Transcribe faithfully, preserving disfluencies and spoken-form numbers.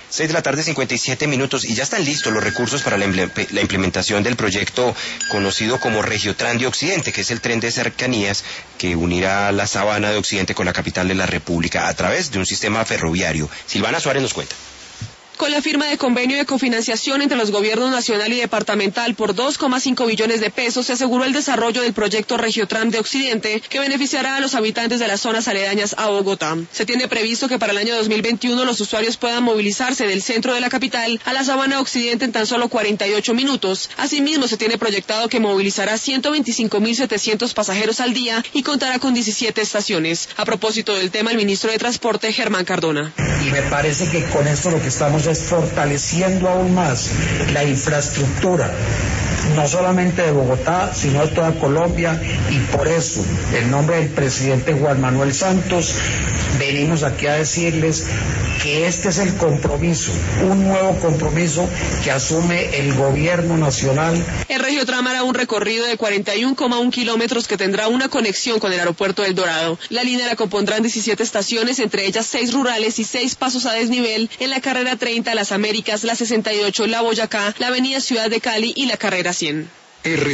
seis de la tarde, cincuenta y siete minutos, y ya están listos los recursos para la, la implementación del proyecto conocido como Regiotran de Occidente, que es el tren de cercanías que unirá la Sabana de Occidente con la capital de la República a través de un sistema ferroviario. Silvana Suárez nos cuenta. Con la firma de convenio de cofinanciación entre los gobiernos nacional y departamental por dos coma cinco billones de pesos, se aseguró el desarrollo del proyecto Regiotran de Occidente, que beneficiará a los habitantes de las zonas aledañas a Bogotá. Se tiene previsto que para el año dos mil veintiuno los usuarios puedan movilizarse del centro de la capital a la Sabana Occidente en tan solo cuarenta y ocho minutos. Asimismo, se tiene proyectado que movilizará ciento veinticinco mil setecientos pasajeros al día y contará con diecisiete estaciones. A propósito del tema, el ministro de Transporte, Germán Cardona. Y me parece que con esto lo que estamos es fortaleciendo aún más la infraestructura, no solamente de Bogotá, sino de toda Colombia, y por eso, en nombre del presidente Juan Manuel Santos, venimos aquí a decirles que este es el compromiso, un nuevo compromiso que asume el gobierno nacional. El Regiotran hará un recorrido de cuarenta y uno coma uno kilómetros que tendrá una conexión con el aeropuerto del Dorado. La línea la compondrán diecisiete estaciones, entre ellas seis rurales y seis pasos a desnivel en la carrera treinta, Las Américas, la sesenta y ocho, la Boyacá, la avenida Ciudad de Cali y la carrera cien.